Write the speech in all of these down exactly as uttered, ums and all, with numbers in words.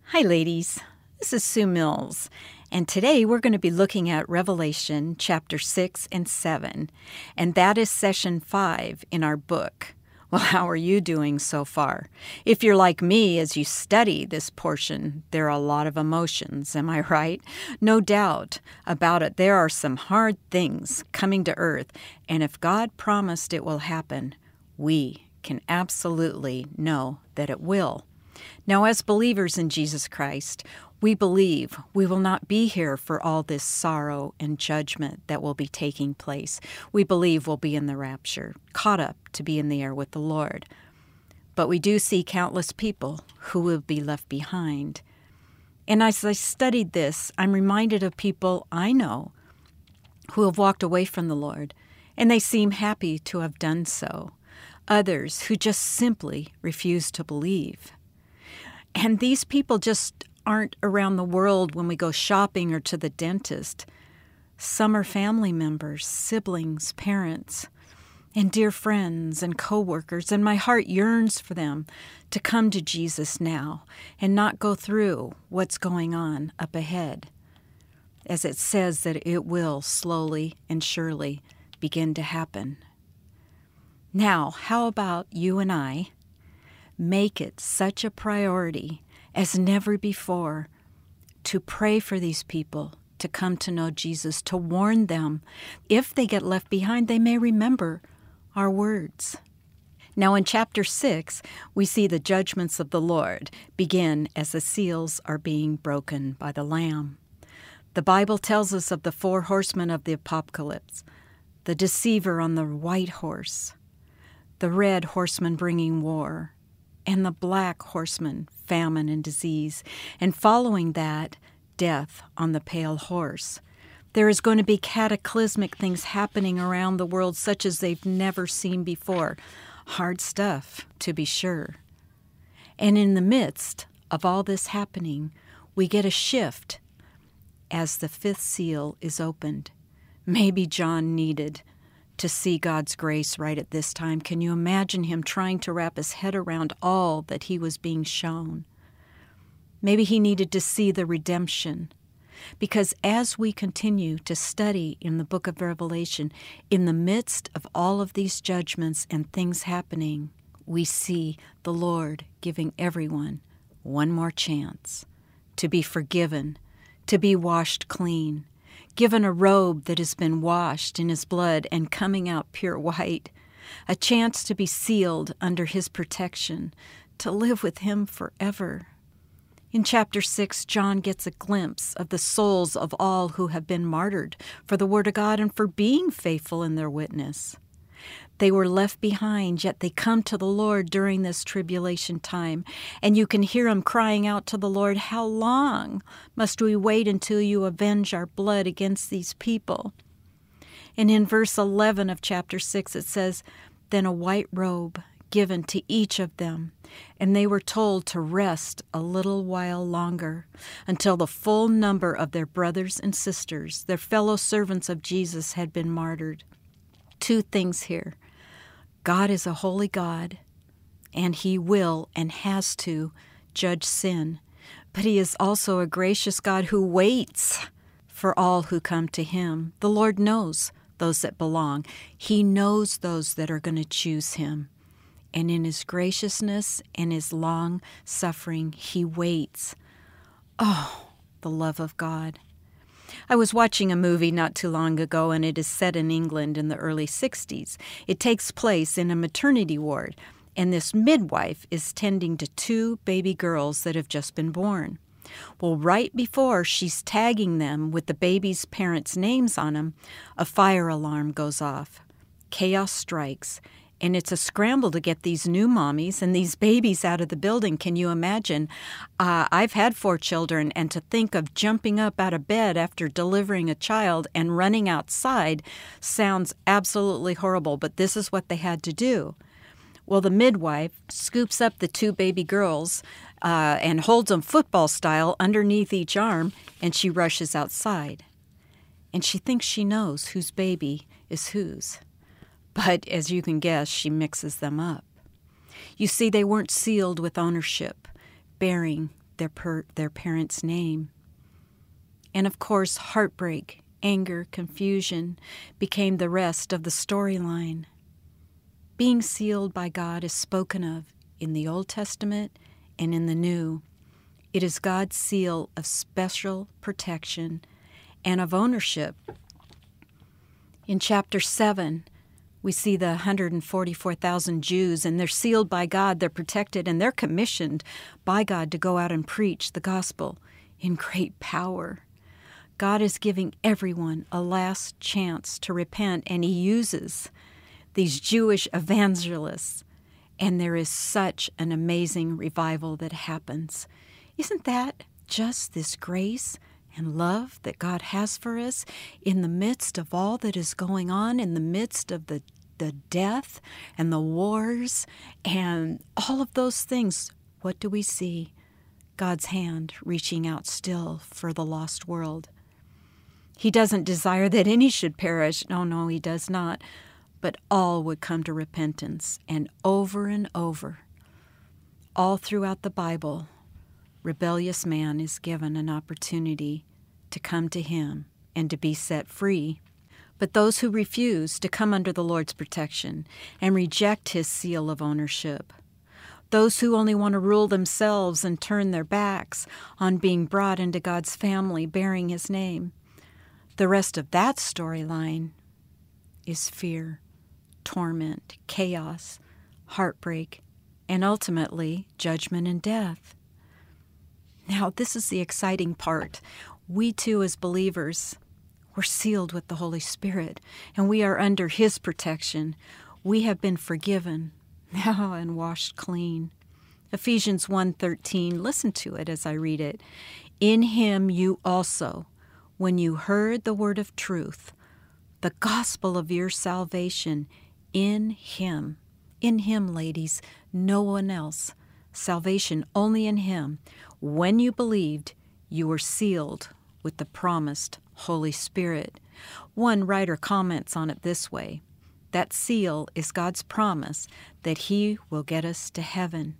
Hi, ladies. This is Sue Mills, and today we're going to be looking at Revelation chapter six and seven, and that is session five in our book. Well, how are you doing so far? If you're like me, as you study this portion, there are a lot of emotions, am I right? No doubt about it. There are some hard things coming to earth, and if God promised it will happen, we can absolutely know that it will. Now, as believers in Jesus Christ, we believe we will not be here for all this sorrow and judgment that will be taking place. We believe we'll be in the rapture, caught up to be in the air with the Lord. But we do see countless people who will be left behind. And as I studied this, I'm reminded of people I know who have walked away from the Lord, and they seem happy to have done so. Others who just simply refuse to believe. And these people just aren't around the world when we go shopping or to the dentist. Some are family members, siblings, parents, and dear friends and co-workers, and my heart yearns for them to come to Jesus now and not go through what's going on up ahead, as it says that it will slowly and surely begin to happen. Now, how about you and I make it such a priority as never before to pray for these people to come to know Jesus, to warn them. If they get left behind, they may remember our words. Now in chapter six, we see the judgments of the Lord begin as the seals are being broken by the Lamb. The Bible tells us of the four horsemen of the apocalypse, the deceiver on the white horse, the red horseman bringing war, and the black horseman, famine and disease, and following that, death on the pale horse. There is going to be cataclysmic things happening around the world such as they've never seen before. Hard stuff, to be sure. And in the midst of all this happening, we get a shift as the fifth seal is opened. Maybe John needed to see God's grace right at this time. Can you imagine him trying to wrap his head around all that he was being shown? Maybe he needed to see the redemption. Because as we continue to study in the book of Revelation, in the midst of all of these judgments and things happening, we see the Lord giving everyone one more chance to be forgiven, to be washed clean, given a robe that has been washed in his blood and coming out pure white, a chance to be sealed under his protection, to live with him forever. In chapter six, John gets a glimpse of the souls of all who have been martyred for the word of God and for being faithful in their witness. They were left behind, yet they come to the Lord during this tribulation time. And you can hear them crying out to the Lord, "How long must we wait until you avenge our blood against these people?" And in verse eleven of chapter six, it says, "Then a white robe given to each of them, and they were told to rest a little while longer, until the full number of their brothers and sisters, their fellow servants of Jesus, had been martyred." Two things here. God is a holy God, and he will and has to judge sin. But he is also a gracious God who waits for all who come to him. The Lord knows those that belong. He knows those that are going to choose him. And in his graciousness and his long suffering, he waits. Oh, the love of God. I was watching a movie not too long ago, and it is set in England in the early sixties. It takes place in a maternity ward, and this midwife is tending to two baby girls that have just been born. Well, right before she's tagging them with the baby's parents' names on them, a fire alarm goes off. Chaos strikes, and it's a scramble to get these new mommies and these babies out of the building. Can you imagine? Uh, I've had four children, and to think of jumping up out of bed after delivering a child and running outside sounds absolutely horrible, but this is what they had to do. Well, the midwife scoops up the two baby girls uh, and holds them football style underneath each arm, and she rushes outside. And she thinks she knows whose baby is whose. But as you can guess, she mixes them up. You see, they weren't sealed with ownership, bearing their, per, their parents' name. And of course, heartbreak, anger, confusion became the rest of the storyline. Being sealed by God is spoken of in the Old Testament and in the New. It is God's seal of special protection and of ownership. In chapter seven, we see the one hundred forty-four thousand Jews, and they're sealed by God, they're protected, and they're commissioned by God to go out and preach the gospel in great power. God is giving everyone a last chance to repent, and He uses these Jewish evangelists, and there is such an amazing revival that happens. Isn't that just this grace and love that God has for us in the midst of all that is going on, in the midst of the, the death and the wars and all of those things? What do we see? God's hand reaching out still for the lost world. He doesn't desire that any should perish. No, no, He does not. But all would come to repentance. And over and over, all throughout the Bible, rebellious man is given an opportunity to come to Him and to be set free. But those who refuse to come under the Lord's protection and reject His seal of ownership, those who only want to rule themselves and turn their backs on being brought into God's family bearing His name, the rest of that storyline is fear, torment, chaos, heartbreak, and ultimately judgment and death. Now, this is the exciting part. We too, as believers, we're sealed with the Holy Spirit, and we are under His protection. We have been forgiven now and washed clean. Ephesians one thirteen, listen to it as I read it. In Him you also, when you heard the word of truth, the gospel of your salvation, in Him, in Him, ladies, no one else, salvation only in Him, when you believed, you were sealed with the promised Holy Spirit. One writer comments on it this way: that seal is God's promise that He will get us to heaven.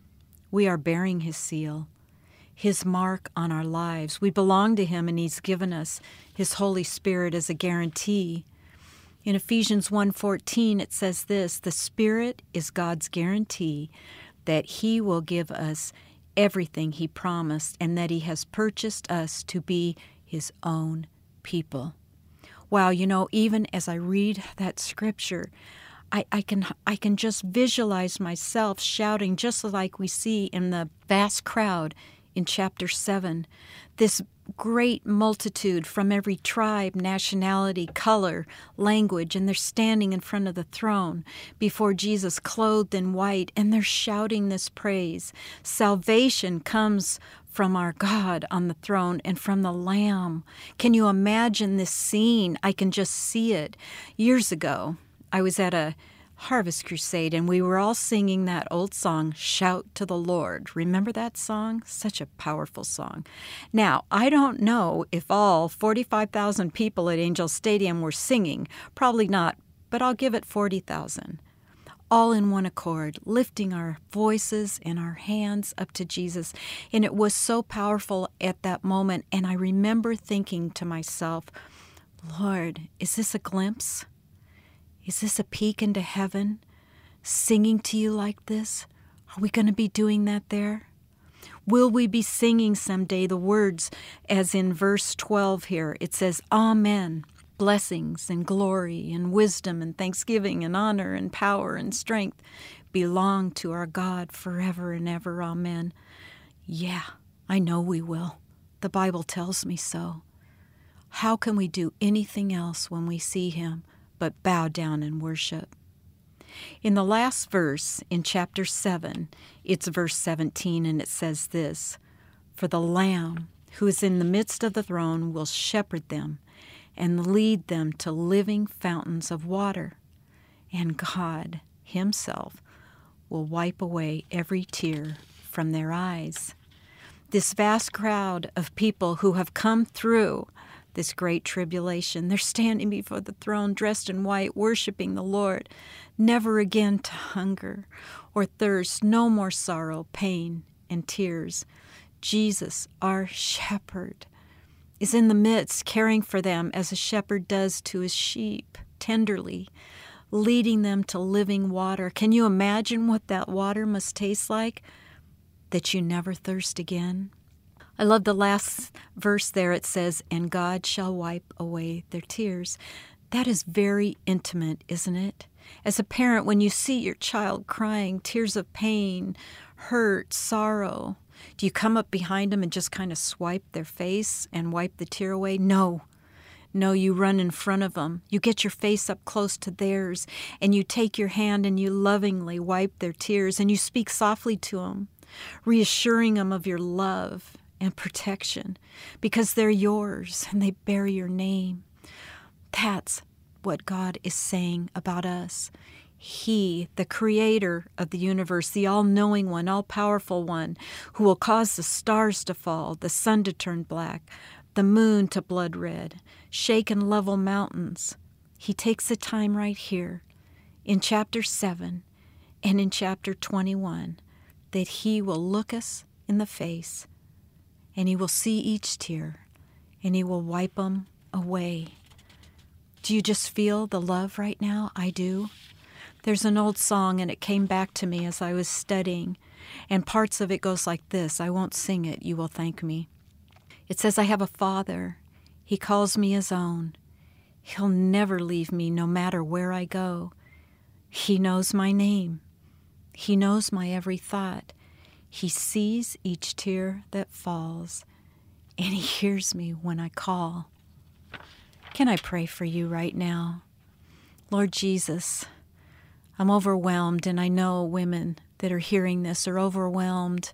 We are bearing His seal, His mark on our lives. We belong to Him, and He's given us His Holy Spirit as a guarantee. In Ephesians one fourteen, it says this: the Spirit is God's guarantee that He will give us everything He promised, and that He has purchased us to be His own people. Wow, you know, even as I read that scripture, I, I can I can just visualize myself shouting, just like we see in the vast crowd in chapter seven. This great multitude from every tribe, nationality, color, language, and they're standing in front of the throne before Jesus, clothed in white, and they're shouting this praise. Salvation comes from our God on the throne and from the Lamb. Can you imagine this scene? I can just see it. Years ago, I was at a Harvest Crusade, and we were all singing that old song, Shout to the Lord. Remember that song? Such a powerful song. Now, I don't know if all forty-five thousand people at Angel Stadium were singing. Probably not, but I'll give it forty thousand. All in one accord, lifting our voices and our hands up to Jesus. And it was so powerful at that moment. And I remember thinking to myself, Lord, is this a glimpse? Is this a peek into heaven? Singing to you like this? Are we going to be doing that there? Will we be singing someday the words as in verse twelve here? It says, Amen. Blessings and glory and wisdom and thanksgiving and honor and power and strength belong to our God forever and ever. Amen. Yeah, I know we will. The Bible tells me so. How can we do anything else when we see Him but bow down and worship? In the last verse in chapter seven, it's verse seventeen, and it says this: For the Lamb who is in the midst of the throne will shepherd them and lead them to living fountains of water, and God Himself will wipe away every tear from their eyes. This vast crowd of people who have come through this great tribulation, they're standing before the throne dressed in white, worshiping the Lord, never again to hunger or thirst, no more sorrow, pain, and tears, Jesus, our shepherd, is in the midst, caring for them as a shepherd does to his sheep, tenderly, leading them to living water. Can you imagine what that water must taste like? That you never thirst again. I love the last verse there. It says, and God shall wipe away their tears. That is very intimate, isn't it? As a parent, when you see your child crying, tears of pain, hurt, sorrow, do you come up behind them and just kind of swipe their face and wipe the tear away? No. No, you run in front of them. You get your face up close to theirs, and you take your hand and you lovingly wipe their tears, and you speak softly to them, reassuring them of your love and protection, because they're yours and they bear your name. That's what God is saying about us. He, the creator of the universe, the all-knowing one, all-powerful one, who will cause the stars to fall, the sun to turn black, the moon to blood red, shake and level mountains. He takes the time right here in chapter seven and in chapter twenty-one that he will look us in the face, and he will see each tear, and he will wipe them away. Do you just feel the love right now? I do. There's an old song, and it came back to me as I was studying, and parts of it goes like this. I won't sing it. You will thank me. It says, I have a father. He calls me his own. He'll never leave me no matter where I go. He knows my name. He knows my every thought. He sees each tear that falls, and he hears me when I call. Can I pray for you right now? Lord Jesus, I'm overwhelmed, and I know women that are hearing this are overwhelmed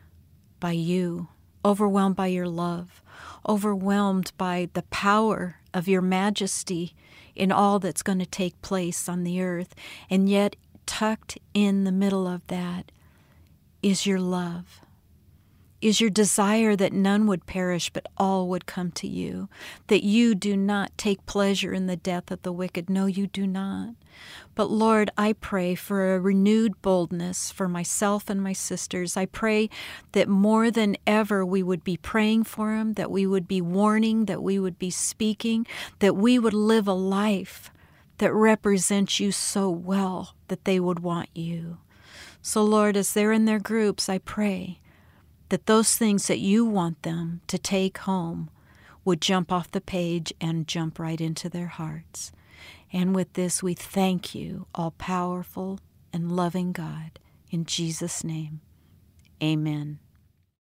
by you, overwhelmed by your love, overwhelmed by the power of your majesty in all that's going to take place on the earth. And yet, tucked in the middle of that is your love, is your desire that none would perish, but all would come to you, that you do not take pleasure in the death of the wicked. No, you do not. But Lord, I pray for a renewed boldness for myself and my sisters. I pray that more than ever we would be praying for them, that we would be warning, that we would be speaking, that we would live a life that represents you so well that they would want you. So Lord, as they're in their groups, I pray that those things that you want them to take home would jump off the page and jump right into their hearts. And with this, we thank you, all-powerful and loving God. In Jesus' name, amen.